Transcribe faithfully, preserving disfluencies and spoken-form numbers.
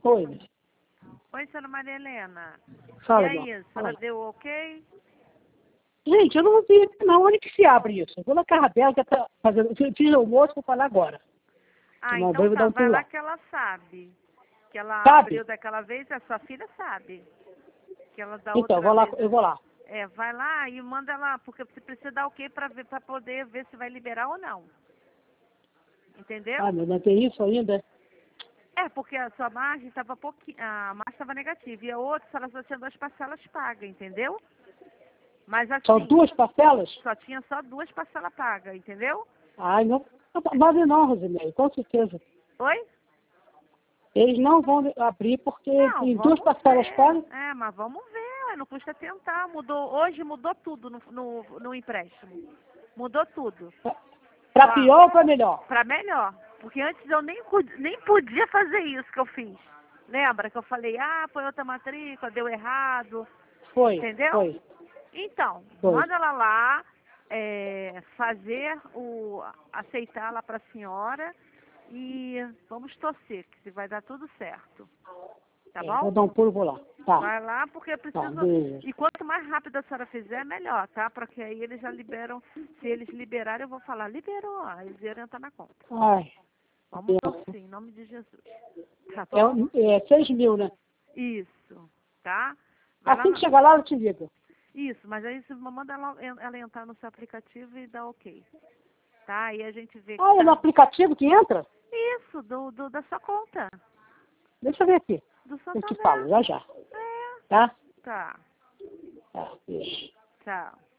Oi, Inês. Oi, senhora Maria Helena. Fala, e aí, Dona. a Fala. senhora deu ok? Gente, eu não vi não onde que se abre isso. Eu vou na casa dela, que tá fazendo. Eu fiz almoço, vou falar agora. Ah, Não, então vou dar tá, um vai pulo lá lá. que ela sabe. Que ela Sabe? abriu daquela vez, a sua filha sabe. Que ela da Então, eu outra vou lá, vez. eu vou lá. É, vai lá e manda lá, porque você precisa dar ok pra, ver, pra poder ver se vai liberar ou não. Entendeu? Ah, meu, não tem isso ainda? É, porque a sua margem estava pouquinho, a margem estava negativa. E a outra, se ela só tinha duas parcelas pagas, entendeu? Mas São assim, duas parcelas? só tinha só duas parcelas pagas, entendeu? Ai, não. Mas não, Rosimeire, com certeza. Oi? Eles não vão abrir porque Não, tem duas vamos parcelas ver. pagas. É, mas vamos ver, ué, não custa tentar. Mudou, hoje mudou tudo no, no, no empréstimo. Mudou tudo. Para Ó, pior ou para melhor? pra melhor. Porque antes eu nem, cu- nem podia fazer isso que eu fiz. Lembra que eu falei, ah, foi outra matrícula, deu errado. Foi, Entendeu? foi, Então, foi. manda ela lá, é, fazer o. aceitar lá pra senhora e vamos torcer, que vai dar tudo certo. Tá É, vou bom? dar um pulo e vou lá. Tá, Vai lá porque eu tá, preciso. beijo. E quanto mais rápido a senhora fizer, melhor, tá? Porque aí eles já liberam. Se eles liberarem, eu vou falar, liberou, aí eles irão entrar na conta. Ai, Vamos benção. torcer, em nome de Jesus. Tá É, bom? é seis mil, né? Isso, tá? Vai lá Assim que na... chegar lá, eu te ligo. Isso, mas aí você manda ela, ela entrar no seu aplicativo e dá ok. Tá? Aí a gente vê que Ah, é no tá. aplicativo que entra? Isso, do, do, da sua conta. Deixa eu ver aqui. Do Eu te falo, Santander. já já. É. Tá? Tá. Tá, beijo. Tchau.